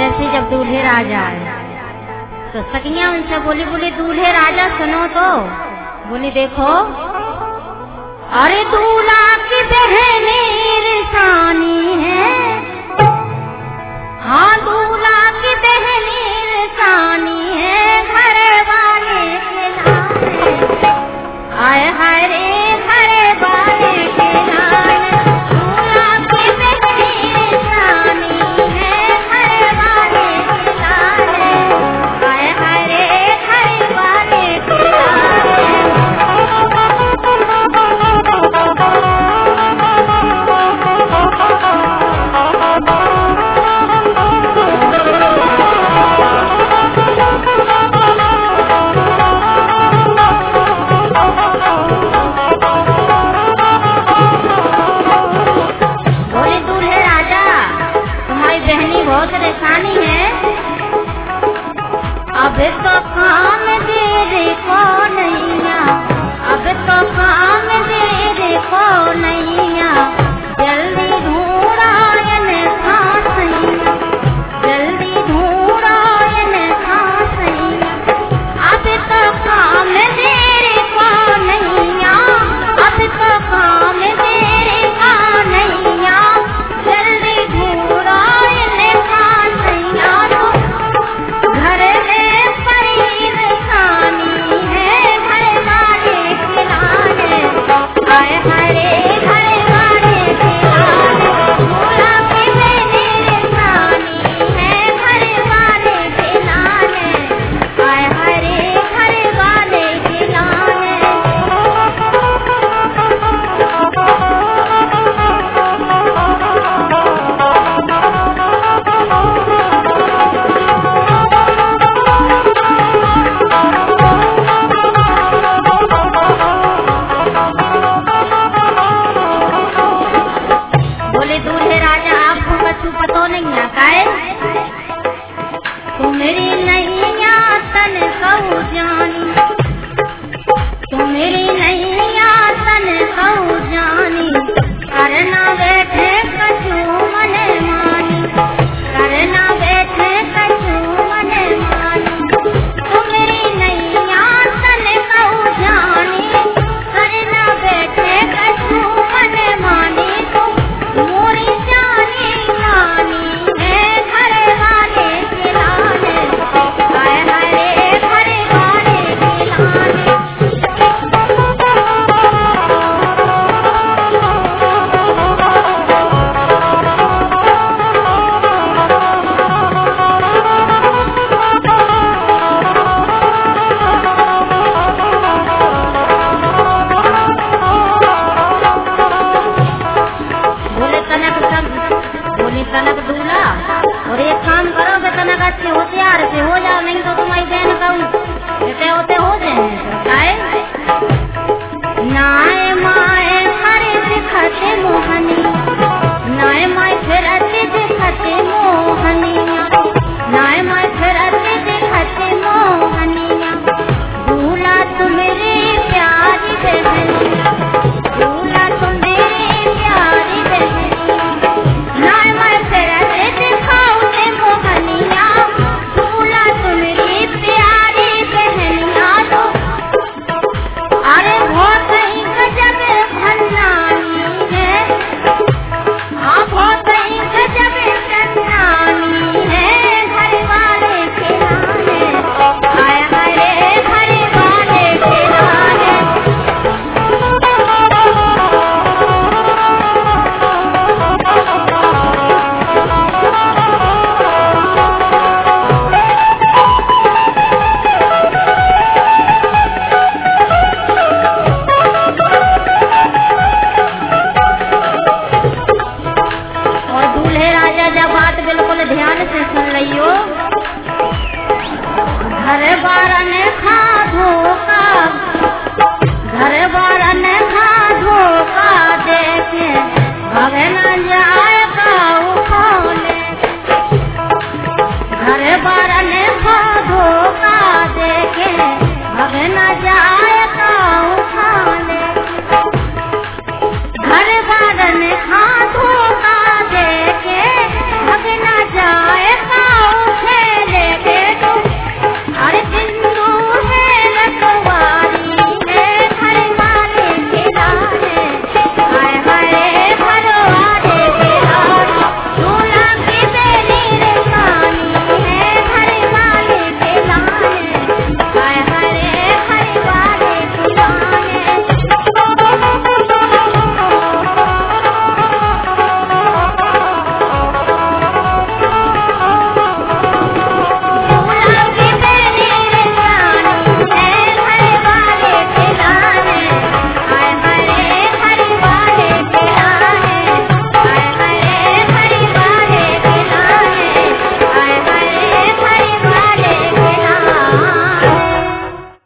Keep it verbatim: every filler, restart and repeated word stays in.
जैसे जब दूल्हे राजा आए तो सखियां उनसे बोली बोली दूल्हे राजा सुनो तो। बोली देखो, अरे दूल्हा की बहने रिसानी है, हाँ दूल्हा की बहने रिसानी है, घर वाले के आए हाय रे घर वाले के लाने, दूल्हा की बहने रिसानी है, घर वाले के लाने, आए हाय रे घर वाले के लाने। बहुत परेशानी है, अब तो काम दे को नैया, अब तो काम दे को नैया, जल्दी ढूंढायन खा सैया, जल्दी ढूंढायन खा सैया, अब तो काम दे को नैया, अब तो काम दे को नैया, जल्दी ढूंढायन घर में परेशानी है, घर वाले के लाने, आए हरे घर वाले के लाने, दूल्हा की बहने रिसानी है, घर वाले के लाने, आए हरे घर वाले के लाने। दूल्हे राजा आपको कछु पतो नहीं आता है, तुम्हारी नैया तन कहू जानी, तुम्हारी नैया तन कहू जानी, करना बैठे कछु मन मानी, करना बैठे कछु मन मानी, तुम्हारी नैया तन कहू जानी, करना बैठे कछु मन मानी, मोरी जानी रानी है, घर वाले के लाने, आए हरे घर वाले के लाने। तनक दूल्हा, और एक काम करो कि तनक अच्छे होशियार से हो जाओ, नहीं तो तुम्हारी बहन कहूँ ऐसे होते हो जाए। नाय माए हरे दिखते मोहनी, नाय माए फिर दिखते